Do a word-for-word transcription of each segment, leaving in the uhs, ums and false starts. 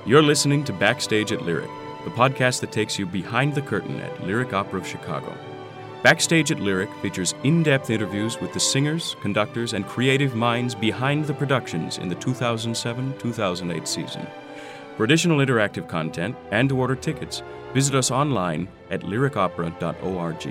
You're listening to Backstage at Lyric, the podcast that takes you behind the curtain at Lyric Opera of Chicago. Backstage at Lyric features in-depth interviews with the singers, conductors, and creative minds behind the productions in the two thousand seven two thousand eight season. For additional interactive content and to order tickets, visit us online at lyric opera dot org.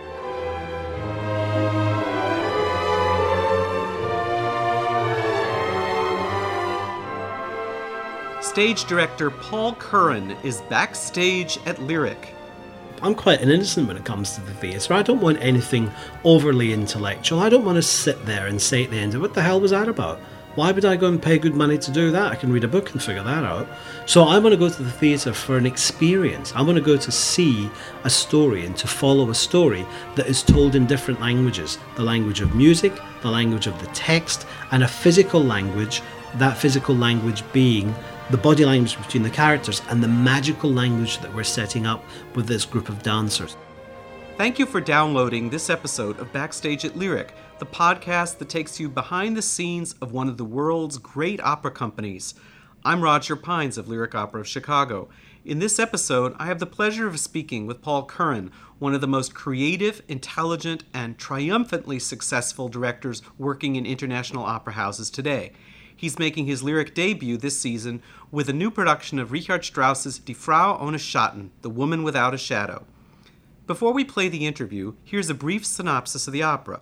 Stage director Paul Curran is backstage at Lyric. I'm quite an innocent when it comes to the theatre. I don't want anything overly intellectual. I don't want to sit there and say at the end, what the hell was that about? Why would I go and pay good money to do that? I can read a book and figure that out. So I want to go to the theatre for an experience. I want to go to see a story and to follow a story that is told in different languages. The language of music, the language of the text, and a physical language, that physical language being the body language between the characters and the magical language that we're setting up with this group of dancers. Thank you for downloading this episode of Backstage at Lyric, the podcast that takes you behind the scenes of one of the world's great opera companies. I'm Roger Pines of Lyric Opera of Chicago. In this episode, I have the pleasure of speaking with Paul Curran, one of the most creative, intelligent, and triumphantly successful directors working in international opera houses today. He's making his lyric debut this season with a new production of Richard Strauss's Die Frau ohne Schatten, The Woman Without a Shadow. Before we play the interview, here's a brief synopsis of the opera.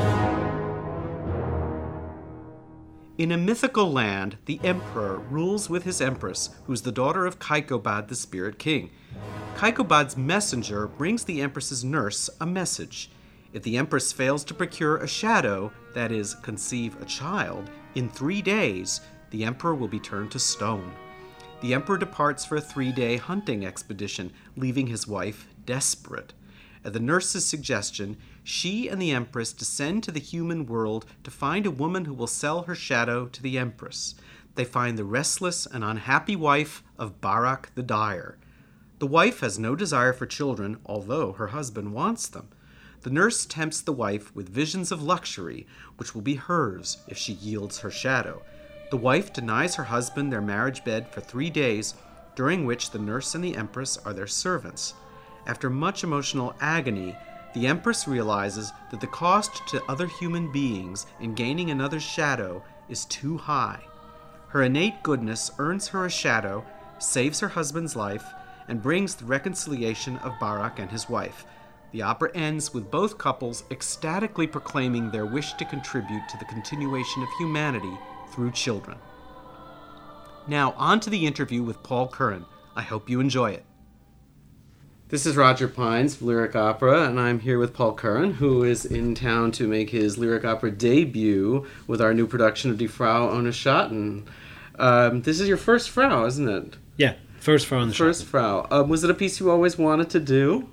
In a mythical land, the emperor rules with his empress, who's the daughter of Kaikobad, the spirit king. Kaikobad's messenger brings the empress's nurse a message. If the empress fails to procure a shadow, that is, conceive a child, in three days, the emperor will be turned to stone. The emperor departs for a three-day hunting expedition, leaving his wife desperate. At the nurse's suggestion, she and the empress descend to the human world to find a woman who will sell her shadow to the empress. They find the restless and unhappy wife of Barak the Dyer. The wife has no desire for children, although her husband wants them. The nurse tempts the wife with visions of luxury, which will be hers if she yields her shadow. The wife denies her husband their marriage bed for three days, during which the nurse and the empress are their servants. After much emotional agony, the empress realizes that the cost to other human beings in gaining another's shadow is too high. Her innate goodness earns her a shadow, saves her husband's life, and brings the reconciliation of Barak and his wife. The opera ends with both couples ecstatically proclaiming their wish to contribute to the continuation of humanity through children. Now, on to the interview with Paul Curran. I hope you enjoy it. This is Roger Pines, Lyric Opera, and I'm here with Paul Curran, who is in town to make his Lyric Opera debut with our new production of Die Frau ohne Schatten. Um, this is your first Frau, isn't it? Yeah, first Frau ohne Schatten. First Frau. Um, was it a piece you always wanted to do?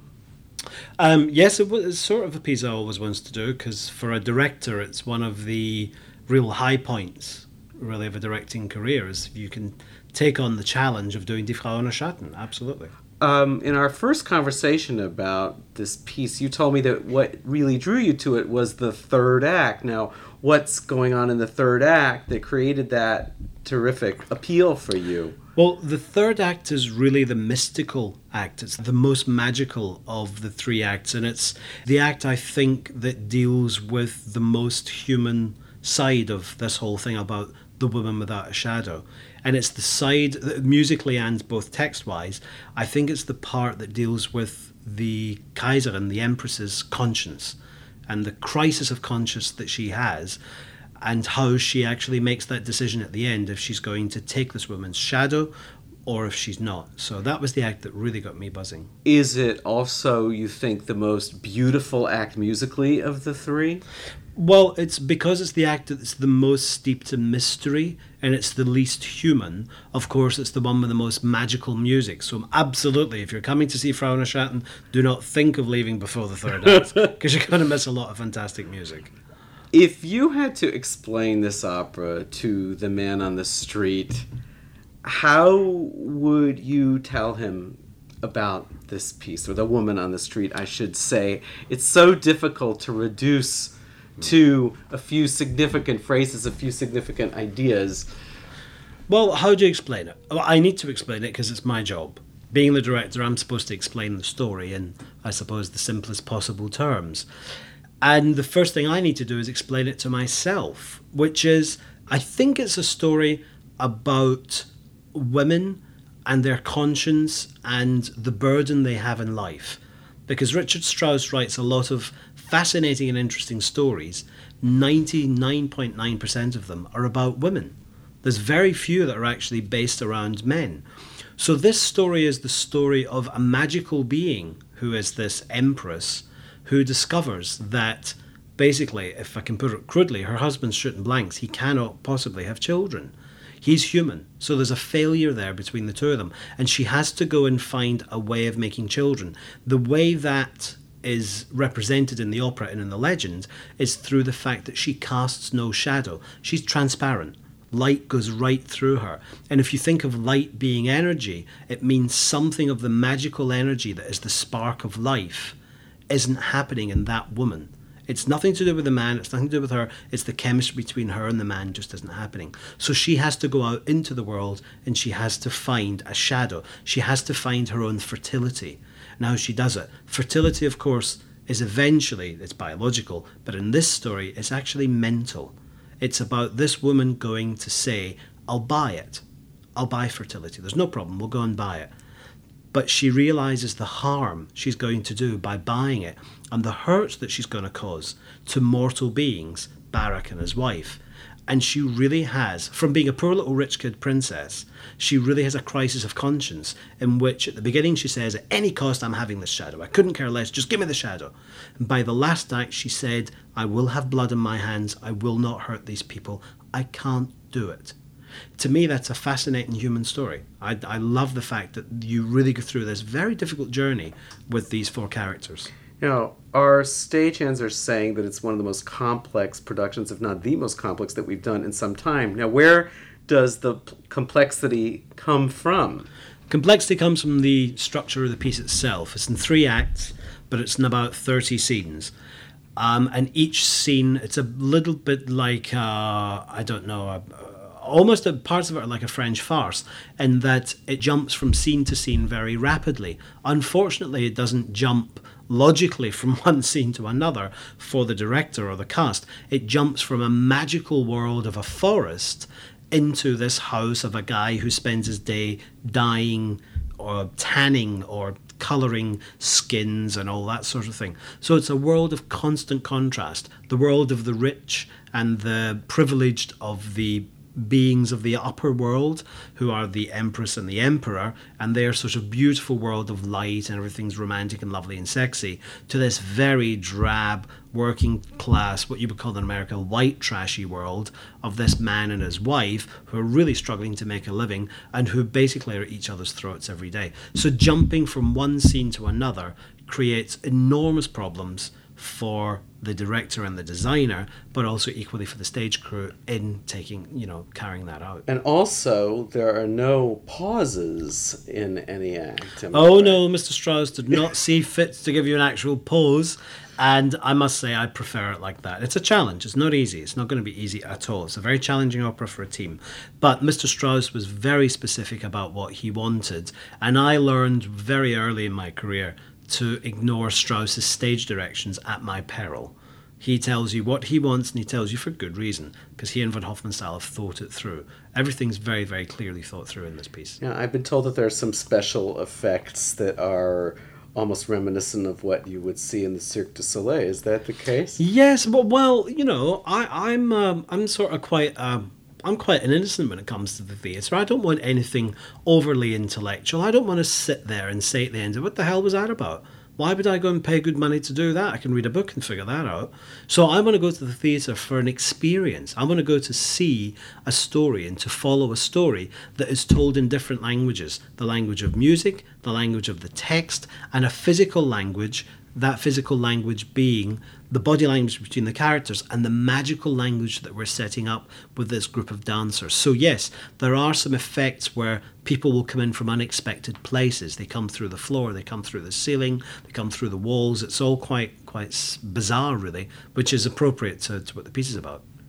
Um, yes, it was sort of a piece I always wanted to do, because for a director, it's one of the real high points, really, of a directing career, is if you can take on the challenge of doing Die Frau ohne Schatten. Absolutely. Um, in our first conversation about this piece, you told me that what really drew you to it was the third act. Now, what's going on in the third act that created that terrific appeal for you? Well, the third act is really the mystical act. It's the most magical of the three acts, and it's the act, I think, that deals with the most human side of this whole thing about the woman without a shadow. And it's the side, musically and both text-wise, I think it's the part that deals with the Kaiserin, the Empress's conscience, and the crisis of conscience that she has, and how she actually makes that decision at the end, if she's going to take this woman's shadow or if she's not. So that was the act that really got me buzzing. Is it also, you think, the most beautiful act musically of the three? Well, it's because it's the act that's the most steeped in mystery and it's the least human. Of course, it's the one with the most magical music. So absolutely, if you're coming to see Frau ohne Schatten, do not think of leaving before the third act, because you're going to miss a lot of fantastic music. If you had to explain this opera to the man on the street, how would you tell him about this piece, or the woman on the street, I should say? It's so difficult to reduce to a few significant phrases, a few significant ideas. Well, how do you explain it? Well, I need to explain it because it's my job. Being the director, I'm supposed to explain the story in, I suppose, the simplest possible terms. And the first thing I need to do is explain it to myself, which is, I think it's a story about women and their conscience and the burden they have in life. Because Richard Strauss writes a lot of fascinating and interesting stories. ninety-nine point nine percent of them are about women. There's very few that are actually based around men. So this story is the story of a magical being who is this empress who discovers that basically, if I can put it crudely, her husband's shooting blanks. He cannot possibly have children. He's human. So there's a failure there between the two of them. And she has to go and find a way of making children. The way that is represented in the opera and in the legend is through the fact that she casts no shadow. She's transparent. Light goes right through her. And if you think of light being energy, it means something of the magical energy that is the spark of life isn't happening in that woman. It's nothing to do with the man, it's nothing to do with her, it's the chemistry between her and the man just isn't happening. So she has to go out into the world and she has to find a shadow. She has to find her own fertility. And how she does it. Fertility, of course, is eventually, it's biological, but in this story, it's actually mental. It's about this woman going to say, I'll buy it. I'll buy fertility. There's no problem. We'll go and buy it. But she realizes the harm she's going to do by buying it and the hurt that she's going to cause to mortal beings, Barak and his wife. And she really has, from being a poor little rich kid princess, she really has a crisis of conscience in which at the beginning she says, at any cost I'm having this shadow. I couldn't care less, just give me the shadow. And by the last act she said, I will have blood in my hands, I will not hurt these people, I can't do it. To me, that's a fascinating human story. I, I love the fact that you really go through this very difficult journey with these four characters. You know, our stagehands are saying that it's one of the most complex productions, if not the most complex, that we've done in some time. Now, where does the p- complexity come from? Complexity comes from the structure of the piece itself. It's in three acts, but it's in about thirty scenes. Um, and each scene, it's a little bit like, uh, I don't know, a, almost a, parts of it are like a French farce, in that it jumps from scene to scene very rapidly. Unfortunately, it doesn't jump logically from one scene to another for the director or the cast. It jumps from a magical world of a forest into this house of a guy who spends his day dyeing or tanning or colouring skins and all that sort of thing. So it's a world of constant contrast. The world of the rich and the privileged of the beings of the upper world, who are the empress and the emperor, and their sort of beautiful world of light and everything's romantic and lovely and sexy, to this very drab, working class, what you would call in America, white trashy world of this man and his wife who are really struggling to make a living and who basically are at each other's throats every day. So jumping from one scene to another creates enormous problems for the director and the designer, but also equally for the stage crew in taking, you know, carrying that out. And also, there are no pauses in any act. Oh right? No, Mister Strauss did not see fit to give you an actual pause, and I must say I prefer it like that. It's a challenge. It's not easy. It's not going to be easy at all. It's a very challenging opera for a team. But Mister Strauss was very specific about what he wanted, and I learned very early in my career to ignore Strauss's stage directions at my peril. He tells you what he wants, and he tells you for good reason, because he and von Hofmannsthal have thought it through. Everything's very, very clearly thought through in this piece. Yeah, I've been told that there are some special effects that are almost reminiscent of what you would see in the Cirque du Soleil. Is that the case? Yes, but well, you know, I, I'm um, I'm sort of quite um, I'm quite an innocent when it comes to the theatre. I don't want anything overly intellectual. I don't want to sit there and say at the end, what the hell was that about? Why would I go and pay good money to do that? I can read a book and figure that out. So I want to go to the theatre for an experience. I want to go to see a story and to follow a story that is told in different languages. The language of music, the language of the text, and a physical language, that physical language being the body language between the characters and the magical language that we're setting up with this group of dancers. So yes, there are some effects where people will come in from unexpected places. They come through the floor, they come through the ceiling, they come through the walls. It's all quite quite bizarre, really, which is appropriate to, to what the piece is about.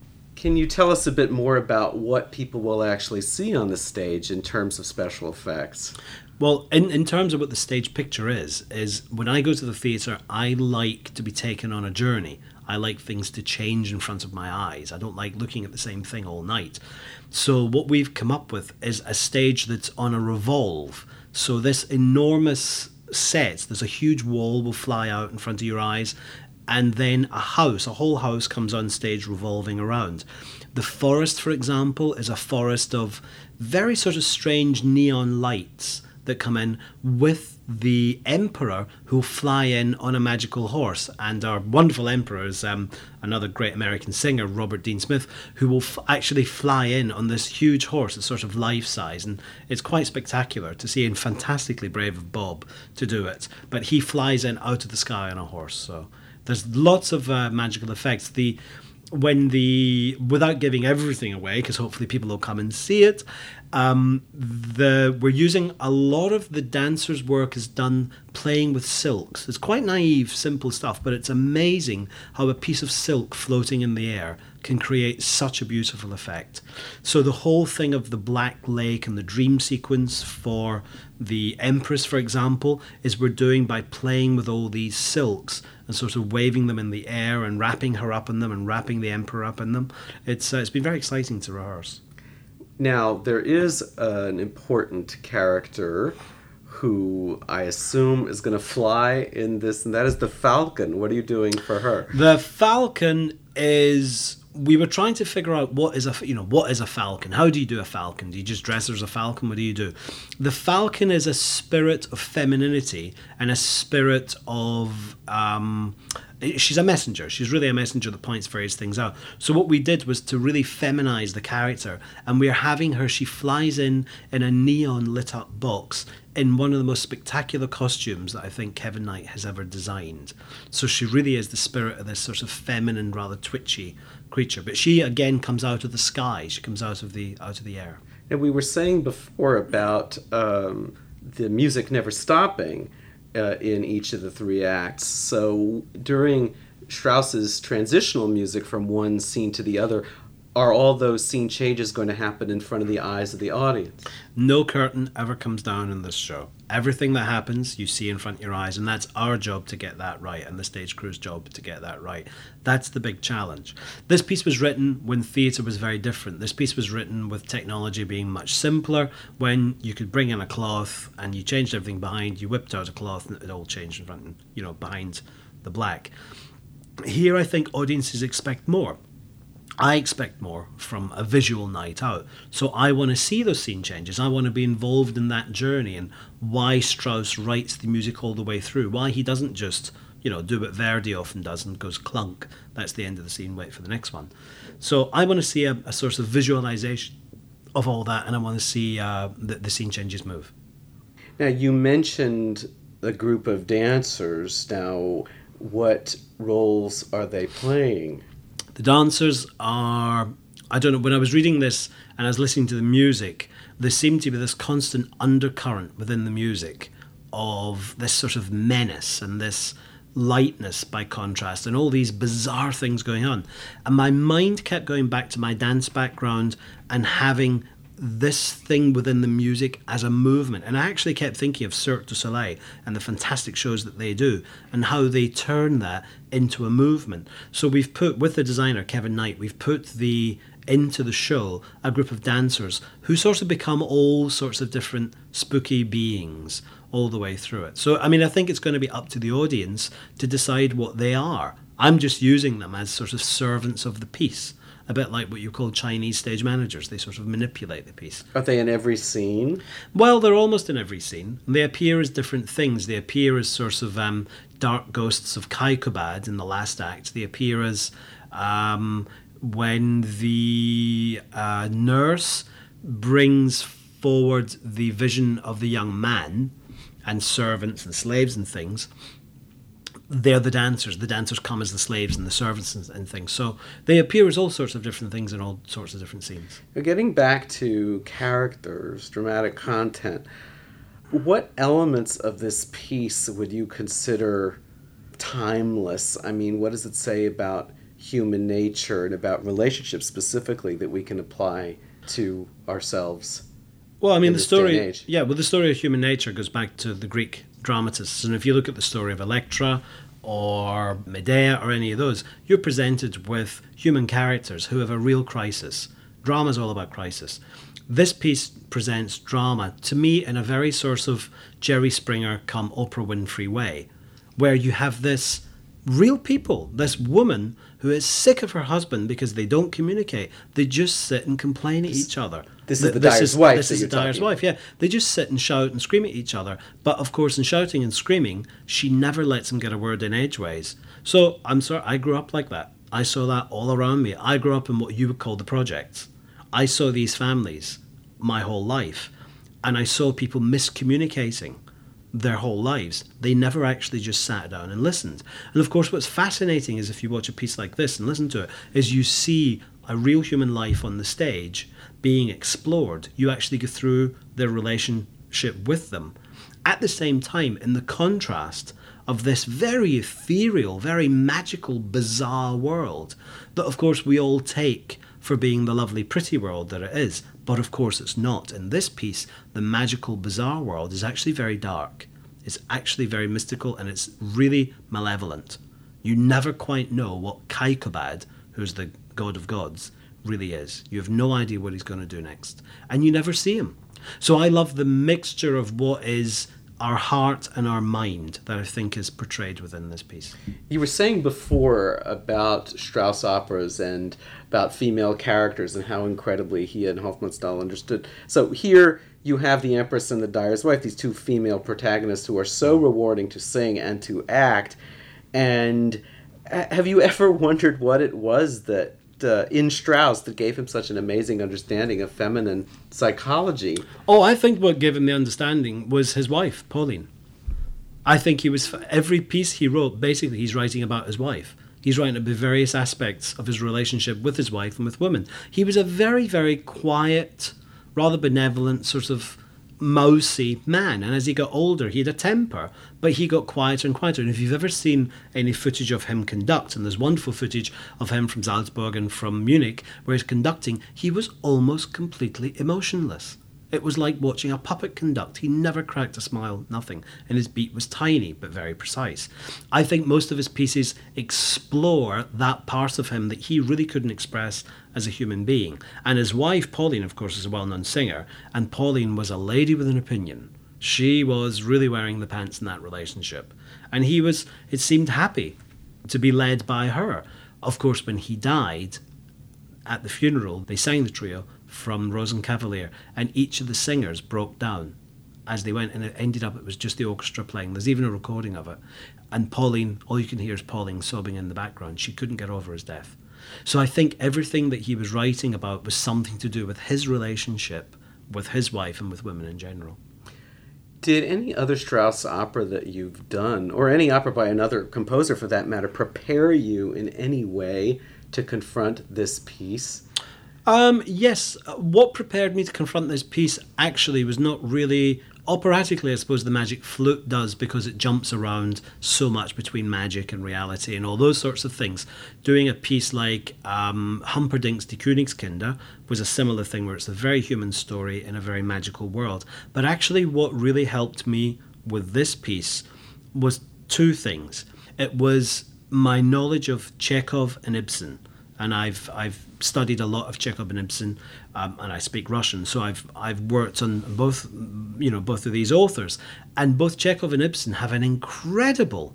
Can you tell us a bit more about what people will actually see on the stage in terms of special effects? Well, in, in terms of what the stage picture is, is when I go to the theatre, I like to be taken on a journey. I like things to change in front of my eyes. I don't like looking at the same thing all night. So what we've come up with is a stage that's on a revolve. So this enormous set, there's a huge wall will fly out in front of your eyes, and then a house, a whole house comes on stage revolving around. The forest, for example, is a forest of very sort of strange neon lights that come in with the emperor who'll fly in on a magical horse. And our wonderful emperor is um, another great American singer, Robert Dean Smith, who will f- actually fly in on this huge horse. It's sort of life-size, and it's quite spectacular to see, and fantastically brave of Bob to do it. But he flies in out of the sky on a horse, so there's lots of uh, magical effects. The when the without giving everything away, because hopefully people will come and see it, um, the we're using a lot of the dancers' work is done playing with silks. It's quite naive, simple stuff, but it's amazing how a piece of silk floating in the air can create such a beautiful effect. So the whole thing of the Black Lake and the dream sequence for the Empress, for example, is we're doing by playing with all these silks and sort of waving them in the air and wrapping her up in them and wrapping the Emperor up in them. It's uh, it's been very exciting to rehearse. Now, there is uh, an important character who I assume is going to fly in this, and that is the Falcon. What are you doing for her? The Falcon is... We were trying to figure out what is a you know what is a falcon. How do you do a falcon? Do you just dress her as a falcon? What do you do? The falcon is a spirit of femininity and a spirit of um, she's a messenger. She's really a messenger that points various things out. So what we did was to really feminize the character, and we're having her. She flies in in a neon lit up box in one of the most spectacular costumes that I think Kevin Knight has ever designed. So she really is the spirit of this sort of feminine, rather twitchy creature. But she again comes out of the sky. She comes out of the out of the air. And we were saying before about um, the music never stopping uh, in each of the three acts. So during Strauss's transitional music from one scene to the other, are all those scene changes going to happen in front of the eyes of the audience? No curtain ever comes down in this show. Everything that happens, you see in front of your eyes, and that's our job to get that right, and the stage crew's job to get that right. That's the big challenge. This piece was written when theatre was very different. This piece was written with technology being much simpler, when you could bring in a cloth and you changed everything behind, you whipped out a cloth and it all changed in front, you know, behind the black. Here I think audiences expect more. I expect more from a visual night out. So I want to see those scene changes. I want to be involved in that journey and why Strauss writes the music all the way through. Why he doesn't just, you know, do what Verdi often does and goes clunk. That's the end of the scene, wait for the next one. So I want to see a, a sort of visualization of all that, and I want to see uh, the, the scene changes move. Now, you mentioned a group of dancers. Now, what roles are they playing? The dancers are, I don't know, when I was reading this and I was listening to the music, there seemed to be this constant undercurrent within the music of this sort of menace and this lightness by contrast and all these bizarre things going on. And my mind kept going back to my dance background and having this thing within the music as a movement. And I actually kept thinking of Cirque du Soleil and the fantastic shows that they do and how they turn that into a movement. So we've put, with the designer Kevin Knight, we've put the into the show a group of dancers who sort of become all sorts of different spooky beings all the way through it. So, I mean, I think it's going to be up to the audience to decide what they are. I'm just using them as sort of servants of the piece. A bit like what you call Chinese stage managers. They sort of manipulate the piece. Are they in every scene? Well, they're almost in every scene. They appear as different things. They appear as sorts of um, dark ghosts of Kaikobad in the last act. They appear as um, when the uh, nurse brings forward the vision of the young man and servants and slaves and things. They're the dancers. The dancers come as the slaves and the servants and, and things. So they appear as all sorts of different things in all sorts of different scenes. Getting back to characters, dramatic content, what elements of this piece would you consider timeless? I mean, what does it say about human nature and about relationships specifically that we can apply to ourselves. Well, I mean, in the this day and story, age. yeah, well, the story of human nature goes back to the Greek dramatists. And if you look at the story of Electra or Medea or any of those, you're presented with human characters who have a real crisis. Drama is all about crisis. This piece presents drama, to me, in a very sort of Jerry Springer come Oprah Winfrey way, where you have this real people, this woman who is sick of her husband because they don't communicate. They just sit and complain at each other. This is the This dyer's is- wife This that is the you're dyer's talking wife, yeah. They just sit and shout and scream at each other. But of course, in shouting and screaming, she never lets him get a word in edgeways. So I'm sorry, I grew up like that. I saw that all around me. I grew up in what you would call the projects. I saw these families my whole life, and I saw people miscommunicating their whole lives. They never actually just sat down and listened. And of course, what's fascinating is if you watch a piece like this and listen to it, is you see a real human life on the stage being explored. You actually go through their relationship with them. At the same time, in the contrast of this very ethereal, very magical, bizarre world that, of course, we all take for being the lovely, pretty world that it is. But of course it's not. In this piece, the magical, bizarre world is actually very dark. It's actually very mystical, and it's really malevolent. You never quite know what Kaikobad, who's the god of gods, really is. You have no idea what he's going to do next. And you never see him. So I love the mixture of what is our heart and our mind that I think is portrayed within this piece. You were saying before about Strauss operas and about female characters and how incredibly he and Hofmannsthal understood. So here you have the Empress and the Dyer's Wife, these two female protagonists who are so rewarding to sing and to act. And have you ever wondered what it was that uh, in Strauss that gave him such an amazing understanding of feminine psychology? Oh, I think what gave him the understanding was his wife, Pauline. I think he was, every piece he wrote, basically he's writing about his wife. He's writing about various aspects of his relationship with his wife and with women. He was a very, very quiet, rather benevolent, sort of mousy man. And as he got older, he had a temper, but he got quieter and quieter. And if you've ever seen any footage of him conduct, and there's wonderful footage of him from Salzburg and from Munich, where he's conducting, he was almost completely emotionless. It was like watching a puppet conduct. He never cracked a smile, nothing. And his beat was tiny, but very precise. I think most of his pieces explore that part of him that he really couldn't express as a human being. And his wife, Pauline, of course, is a well-known singer. And Pauline was a lady with an opinion. She was really wearing the pants in that relationship. And he was, it seemed, happy to be led by her. Of course, when he died, at the funeral, they sang the trio from Rosenkavalier, and each of the singers broke down as they went, and it ended up, it was just the orchestra playing. There's even a recording of it. And Pauline, all you can hear is Pauline sobbing in the background. She couldn't get over his death. So I think everything that he was writing about was something to do with his relationship with his wife and with women in general. Did any other Strauss opera that you've done, or any opera by another composer for that matter, prepare you in any way to confront this piece? Um, yes, what prepared me to confront this piece actually was not really, operatically I suppose the Magic Flute does, because it jumps around so much between magic and reality and all those sorts of things. Doing a piece like um, Humperdinck's Die Königskinder was a similar thing, where it's a very human story in a very magical world. But actually what really helped me with this piece was two things. It was my knowledge of Chekhov and Ibsen. And I've I've studied a lot of Chekhov and Ibsen, um, and I speak Russian, so I've I've worked on both, you know, both of these authors, and both Chekhov and Ibsen have an incredible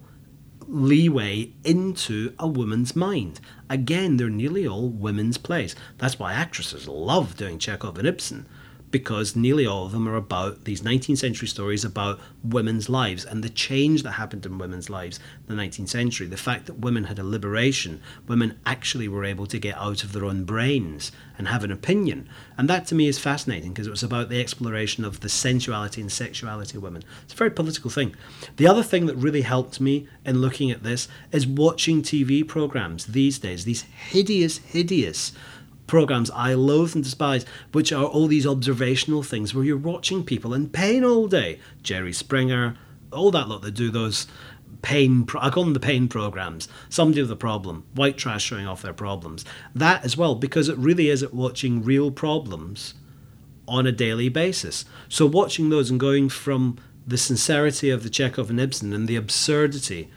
leeway into a woman's mind. Again, they're nearly all women's plays. That's why actresses love doing Chekhov and Ibsen, because nearly all of them are about these nineteenth century stories about women's lives and the change that happened in women's lives in the nineteenth century. The fact that women had a liberation, women actually were able to get out of their own brains and have an opinion. And that to me is fascinating, because it was about the exploration of the sensuality and sexuality of women. It's a very political thing. The other thing that really helped me in looking at this is watching T V programs these days, these hideous, hideous programs I loathe and despise, which are all these observational things where you're watching people in pain all day. Jerry Springer, all that lot that do those pain, pro- I call them the pain programs. Somebody with a problem, white trash showing off their problems. That as well, because it really is at watching real problems on a daily basis. So watching those and going from the sincerity of the Chekhov and Ibsen and the absurdity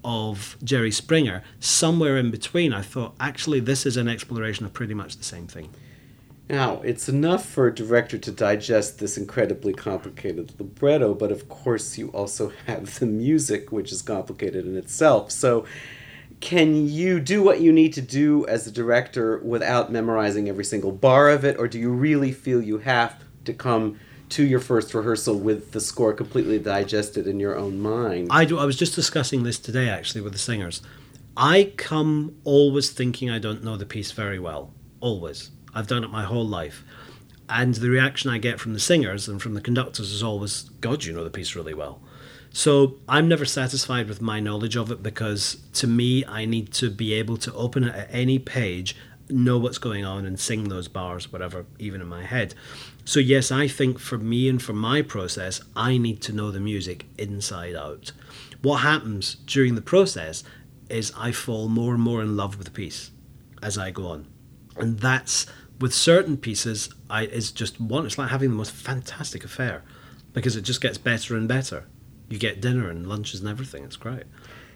of Jerry Springer, somewhere in between, I thought, actually, this is an exploration of pretty much the same thing. Now, it's enough for a director to digest this incredibly complicated libretto, but of course you also have the music, which is complicated in itself. So can you do what you need to do as a director without memorizing every single bar of it, or do you really feel you have to come to your first rehearsal with the score completely digested in your own mind? I do. I was just discussing this today, actually, with the singers. I come always thinking I don't know the piece very well. Always. I've done it my whole life. And the reaction I get from the singers and from the conductors is always, God, you know the piece really well. So I'm never satisfied with my knowledge of it, because to me, I need to be able to open it at any page, know what's going on and sing those bars, whatever, even in my head. So yes, I think for me and for my process, I need to know the music inside out. What happens during the process is I fall more and more in love with the piece as I go on. And that's, with certain pieces, I it's just one, it's like having the most fantastic affair, because it just gets better and better. You get dinner and lunches and everything. It's great.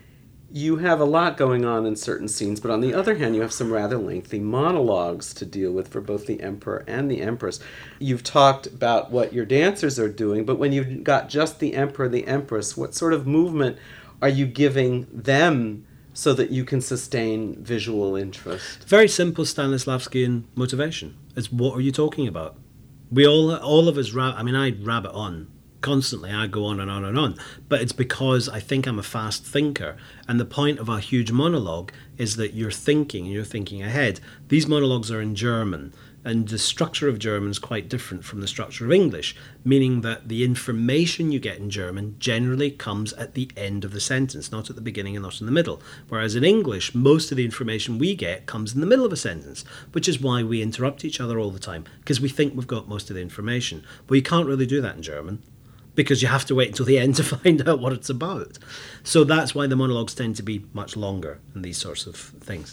You have a lot going on in certain scenes, but on the other hand, you have some rather lengthy monologues to deal with for both the Emperor and the Empress. You've talked about what your dancers are doing, but when you've got just the Emperor and the Empress, what sort of movement are you giving them so that you can sustain visual interest? Very simple Stanislavskian motivation. It's, what are you talking about? We all, all of us, rab- I mean, I rabbit on constantly. I go on and on and on. But it's because I think I'm a fast thinker. And the point of a huge monologue is that you're thinking, and you're thinking ahead. These monologues are in German. And the structure of German is quite different from the structure of English, meaning that the information you get in German generally comes at the end of the sentence, not at the beginning and not in the middle. Whereas in English, most of the information we get comes in the middle of a sentence, which is why we interrupt each other all the time, because we think we've got most of the information. But you can't really do that in German, because you have to wait until the end to find out what it's about. So that's why the monologues tend to be much longer and these sorts of things.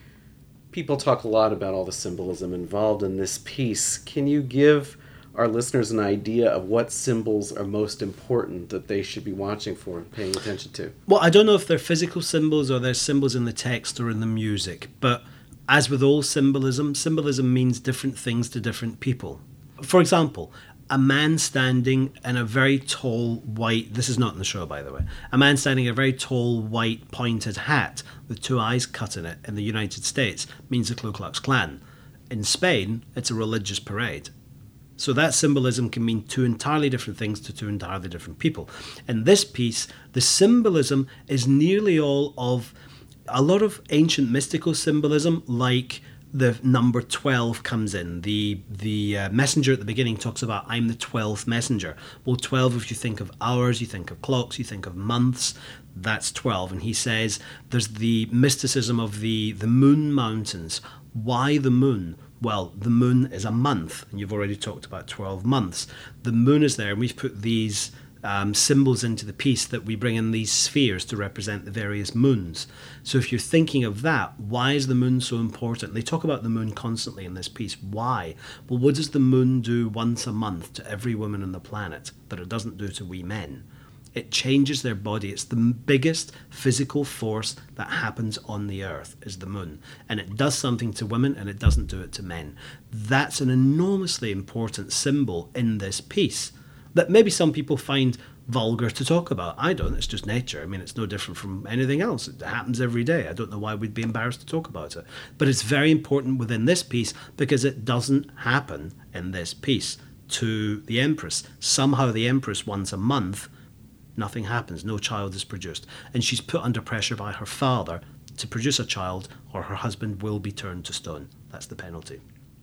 People talk a lot about all the symbolism involved in this piece. Can you give our listeners an idea of what symbols are most important that they should be watching for and paying attention to? Well, I don't know if they're physical symbols or they're symbols in the text or in the music, but as with all symbolism, symbolism means different things to different people. For example, a man standing in a very tall white, this is not in the show by the way, a man standing in a very tall white pointed hat with two eyes cut in it in the United States means the Ku Klux Klan. In Spain, it's a religious parade. So that symbolism can mean two entirely different things to two entirely different people. In this piece, the symbolism is nearly all of a lot of ancient mystical symbolism, like the number twelve comes in. The the uh, messenger at the beginning talks about, I'm the twelfth messenger. Well, twelve, if you think of hours, you think of clocks, you think of months, that's twelve. And he says there's the mysticism of the, the moon mountains. Why the moon? Well, the moon is a month, and you've already talked about twelve months. The moon is there, and we've put these Um, symbols into the piece that we bring in these spheres to represent the various moons. So if you're thinking of that, why is the moon so important? They talk about the moon constantly in this piece. Why? Well, what does the moon do once a month to every woman on the planet that it doesn't do to we men? It changes their body. It's the biggest physical force that happens on the earth, is the moon. And it does something to women and it doesn't do it to men. That's an enormously important symbol in this piece that maybe some people find vulgar to talk about. I don't. It's just nature. I mean, it's no different from anything else. It happens every day. I don't know why we'd be embarrassed to talk about it. But it's very important within this piece because it doesn't happen in this piece to the Empress. Somehow the Empress, once a month, nothing happens. No child is produced. And she's put under pressure by her father to produce a child, or her husband will be turned to stone. That's the penalty.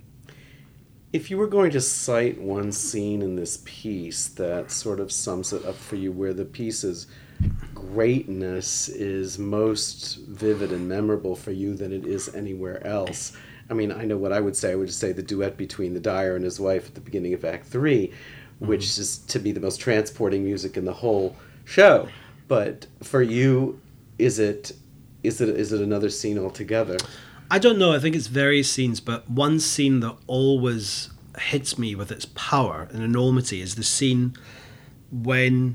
If you were going to cite one scene in this piece that sort of sums it up for you, where the piece's greatness is most vivid and memorable for you than it is anywhere else, I mean, I know what I would say. I would just say the duet between the Dyer and his wife at the beginning of Act Three, which mm-hmm. is to be the most transporting music in the whole show. But for you, is it is it is it another scene altogether? I don't know. I think it's various scenes, but one scene that always hits me with its power and enormity is the scene when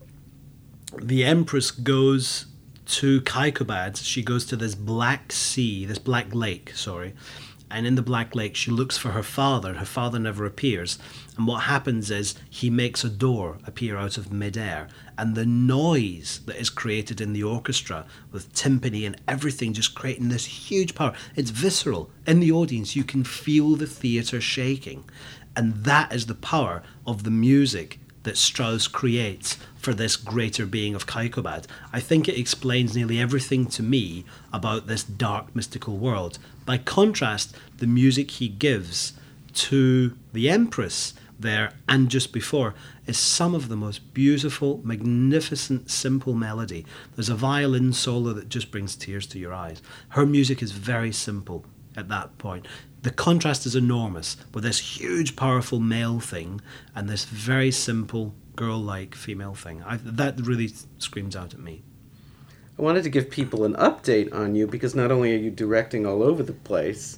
the Empress goes to Kaikobad. She goes to this black sea, this black lake, sorry, and in the black lake she looks for her father. Her father never appears, and what happens is he makes a door appear out of midair, and the noise that is created in the orchestra with timpani and everything just creating this huge power. It's visceral. In the audience you can feel the theatre shaking, and that is the power of the music that Strauss creates for this greater being of Kaikobad. I think it explains nearly everything to me about this dark mystical world. By contrast, the music he gives to the Empress there and just before is some of the most beautiful, magnificent, simple melody. There's a violin solo that just brings tears to your eyes. Her music is very simple at that point. The contrast is enormous with this huge, powerful male thing and this very simple, girl-like female thing. I, that really screams out at me. I wanted to give people an update on you because not only are you directing all over the place,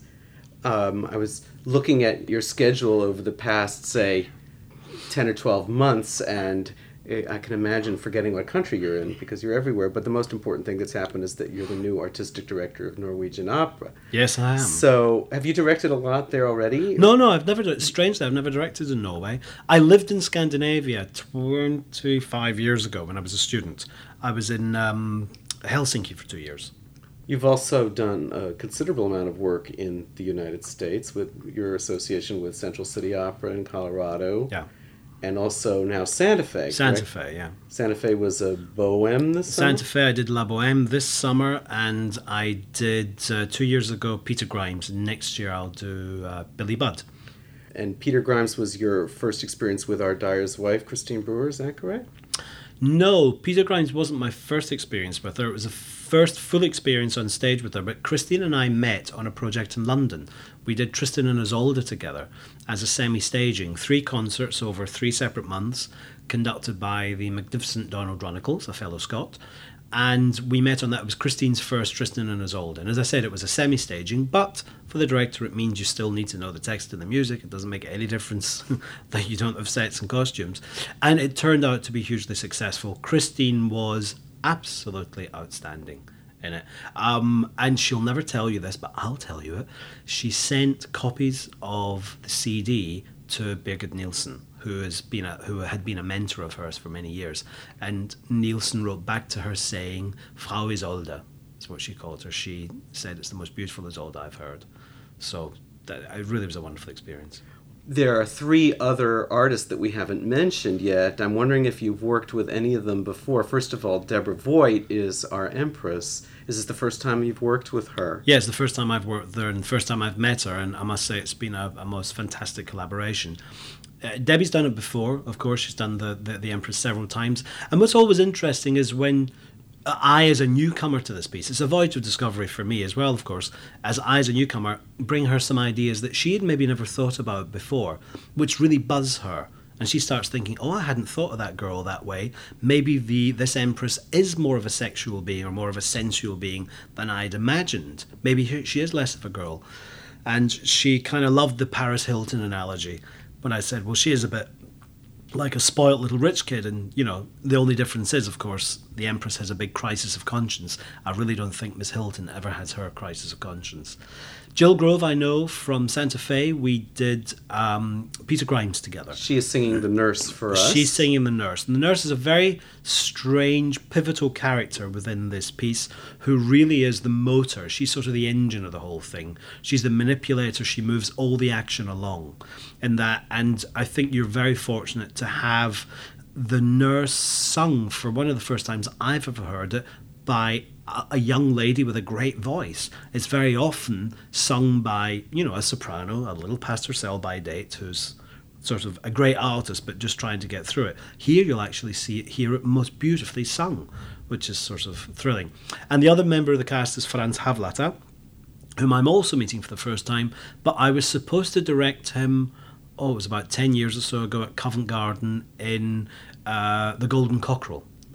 um, I was looking at your schedule over the past, say, ten or twelve months, and I can imagine forgetting what country you're in because you're everywhere. But the most important thing that's happened is that you're the new artistic director of Norwegian Opera. Yes, I am. So, have you directed a lot there already? No, no, I've never. Strangely, I've never directed in Norway. I lived in Scandinavia twenty-five years ago when I was a student. I was in um, Helsinki for two years. You've also done a considerable amount of work in the United States with your association with Central City Opera in Colorado. Yeah. And also now Santa Fe. Santa correct? Fe, yeah. Santa Fe was a Bohème this summer? Santa Fe, I did La Bohème this summer, and I did uh, two years ago Peter Grimes. Next year I'll do uh, Billy Budd. And Peter Grimes was your first experience with Art Dyer's wife, Christine Brewer, is that correct? No, Peter Grimes wasn't my first experience with her. It was a first full experience on stage with her, but Christine and I met on a project in London. We did Tristan and Isolde together as a semi-staging, three concerts over three separate months, conducted by the magnificent Donald Runnacles, a fellow Scot. And we met on that. It was Christine's first Tristan and Isolde. And as I said, it was a semi-staging, but for the director it means you still need to know the text and the music. It doesn't make any difference that you don't have sets and costumes. And it turned out to be hugely successful. Christine was absolutely outstanding in it. Um, and she'll never tell you this, but I'll tell you it. She sent copies of the C D to Birgit Nielsen, who has been a, who had been a mentor of hers for many years. And Nielsen wrote back to her saying, Frau Isolde, is what she called her. She said it's the most beautiful Isolde I've heard. So that, it really was a wonderful experience. There are three other artists that we haven't mentioned yet. I'm wondering if you've worked with any of them before. First of all, Deborah Voigt is our Empress. Is this the first time you've worked with her? Yeah, it's the first time I've worked with her and the first time I've met her, and I must say it's been a, a most fantastic collaboration. Uh, Debbie's done it before, of course. She's done the, the, the Empress several times. And what's always interesting is when I, as a newcomer to this piece, it's a voyage of discovery for me as well, of course, as I, as a newcomer, bring her some ideas that she had maybe never thought about before, which really buzz her. And she starts thinking, oh, I hadn't thought of that girl that way. Maybe the this Empress is more of a sexual being or more of a sensual being than I'd imagined. Maybe she is less of a girl. And she kind of loved the Paris Hilton analogy when I said, well, she is a bit like a spoilt little rich kid, and you know the only difference is, of course, the Empress has a big crisis of conscience. I really don't think Miss Hilton ever has her crisis of conscience. Jill Grove, I know from Santa Fe. We did um, Peter Grimes together. She is singing the nurse for us. She's singing the nurse. And the nurse is a very strange, pivotal character within this piece who really is the motor. She's sort of the engine of the whole thing. She's the manipulator. She moves all the action along in that. And I think you're very fortunate to have the nurse sung for one of the first times I've ever heard it by a young lady with a great voice. It's very often sung by, you know, a soprano, a little past her sell-by date, who's sort of a great artist but just trying to get through it. Here you'll actually see it, hear it most beautifully sung, which is sort of thrilling. And the other member of the cast is Franz Havlata, whom I'm also meeting for the first time, but I was supposed to direct him, oh, it was about ten years or so ago at Covent Garden in uh, The Golden Cockerel.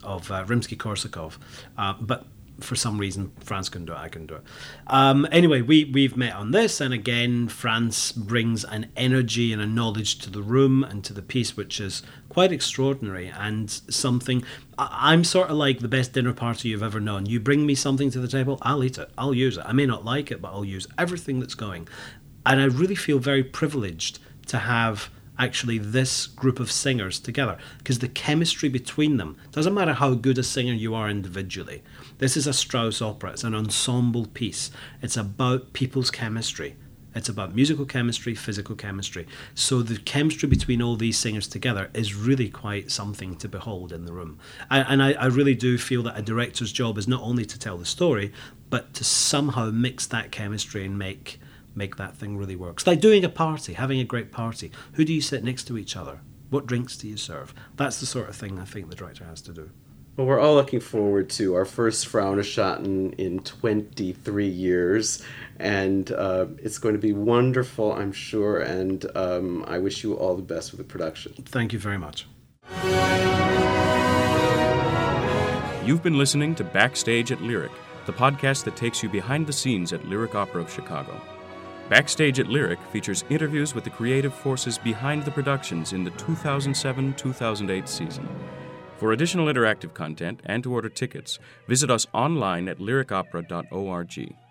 of uh, Rimsky-Korsakov, uh, but for some reason, France couldn't do it, I couldn't do it. Um, anyway, we, we've met on this, and again, France brings an energy and a knowledge to the room and to the piece, which is quite extraordinary, and something... I, I'm sort of like the best dinner party you've ever known. You bring me something to the table, I'll eat it, I'll use it. I may not like it, but I'll use everything that's going. And I really feel very privileged to have actually this group of singers together, because the chemistry between them, doesn't matter how good a singer you are individually. This is a Strauss opera. It's an ensemble piece. It's about people's chemistry. It's about musical chemistry, physical chemistry. So the chemistry between all these singers together is really quite something to behold in the room. And, and I, I really do feel that a director's job is not only to tell the story, but to somehow mix that chemistry and make make that thing really work. It's like doing a party, having a great party. Who do you sit next to each other? What drinks do you serve? That's the sort of thing I think the director has to do. Well, we're all looking forward to our first Frauenschatten in twenty-three years, and uh, it's going to be wonderful, I'm sure, and um, I wish you all the best with the production. Thank you very much. You've been listening to Backstage at Lyric, the podcast that takes you behind the scenes at Lyric Opera of Chicago. Backstage at Lyric features interviews with the creative forces behind the productions in the two thousand seven two thousand eight season. For additional interactive content and to order tickets, visit us online at lyric opera dot org.